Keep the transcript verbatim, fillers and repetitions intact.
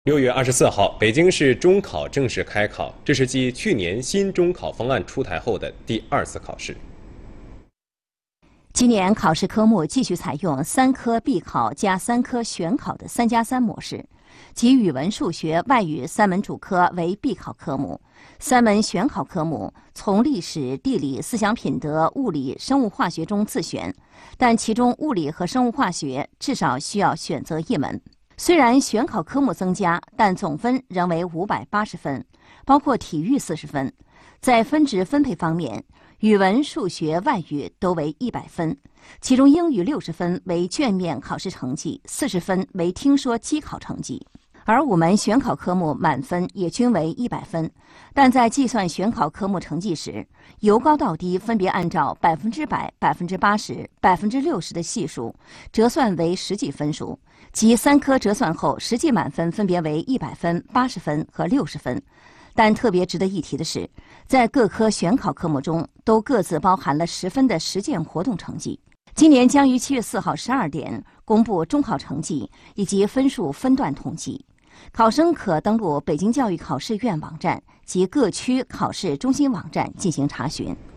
六月二十四号，北京市中考正式开考，这是继去年新中考方案出台后的第二次考试。 今年考试科目继续采用三科必考加三科选考的三加三模式，即语文、数学、外语三门主科为必考科目，三门选考科目从历史、地理、思想品德、物理、生物化学中自选，但其中物理和生物化学至少需要选择一门。虽然选考科目增加，但总分仍为五百八十分，包括体育四十分。在分值分配方面，语文、数学、外语都为一百分，其中英语六十分为卷面考试成绩，四十分为听说机考成绩。而五门选考科目满分也均为一百分，但在计算选考科目成绩时，由高到低分别按照百分之百、百分之八十、百分之六十的系数折算为实际分数，即三科折算后实际满分分别为一百分、八十分和六十分。但特别值得一提的是，在各科选考科目中都各自包含了十分的实践活动成绩。今年将于七月四号十二点公布中考成绩以及分数分段统计。考生可登录北京教育考试院网站及各区考试中心网站进行查询。